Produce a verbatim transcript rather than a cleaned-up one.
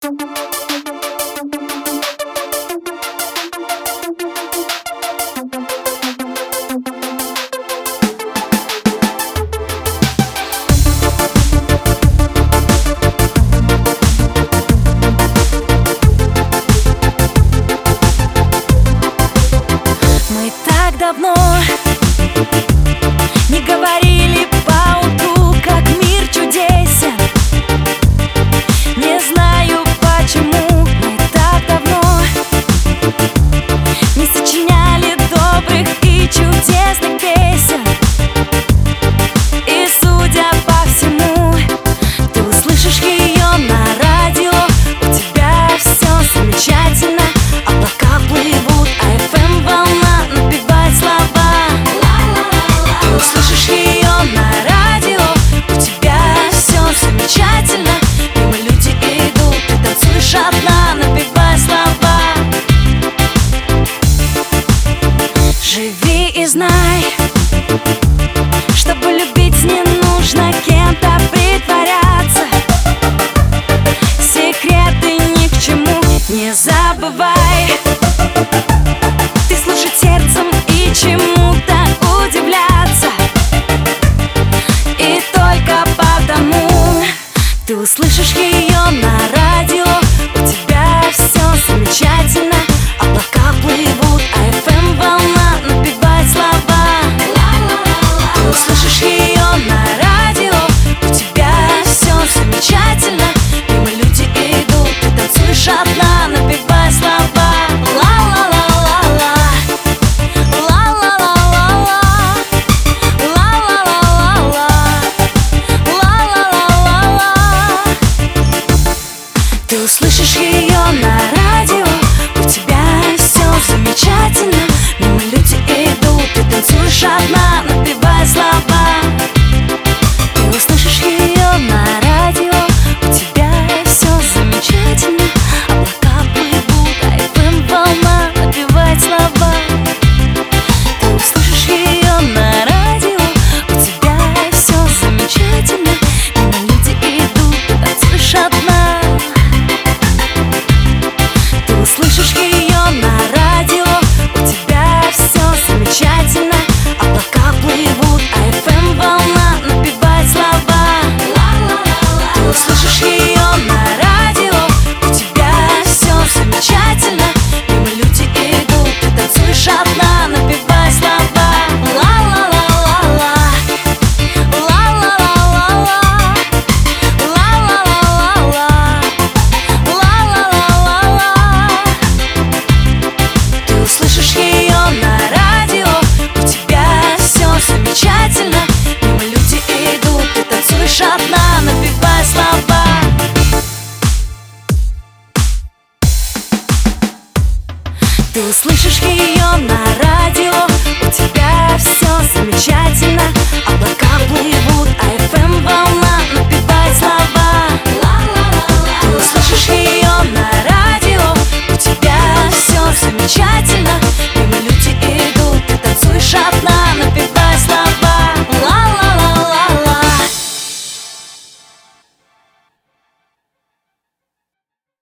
Давно не говорили по утру, как мир чудесен. Не знаю почему мы так давно не сочиняли добрых и чудесных песен. И судя по всему, ты услышишь ее на радио. У тебя все замечательно, облака плывут, а эф эм волна напевает слова. Ты услышишь ее на радио, у тебя все замечательно. Мимо люди идут, ты танцуешь одна, напевая слова. Живи и знай, чтобы любить не нужно кем-то притворяться. Секреты ни к чему не забывай. Ты слушать сердцем и чему-то удивляться. И только потому ты услышишь ее на радио. У тебя все замечательно, облака плывут, а эф эм волна напевает слова. Ты услышишь ее на радио, у тебя все замечательно. Мимо люди идут, ты танцуешь одна, напевая слова. Ты услышишь ее на радио, у тебя все замечательно. Мимо люди идут, ты танцуешь одна, напевая слова. Ты услышишь ее на радио, у тебя все замечательно. Облака плывут, а эф эм волна напевает слова. Ты услышишь ее на радио, у тебя все замечательно. Мимо люди идут, ты танцуешь одна. Слышишь ее на радио, у тебя все замечательно. Облака плывут, а эф эм волна напевает слова. Ты услышишь ее на радио, у тебя все замечательно. Мимо люди идут, ты танцуешь одна, напевая слова. Услышишь ее на радио, у тебя все замечательно. Мимо люди идут, ты танцуешь одна, напевая слова. Ты услышишь ее на радио, у тебя все замечательно. Облака плывут, а эф эм волна напевает слова. Ты услышишь ее на радио, у тебя все замечательно.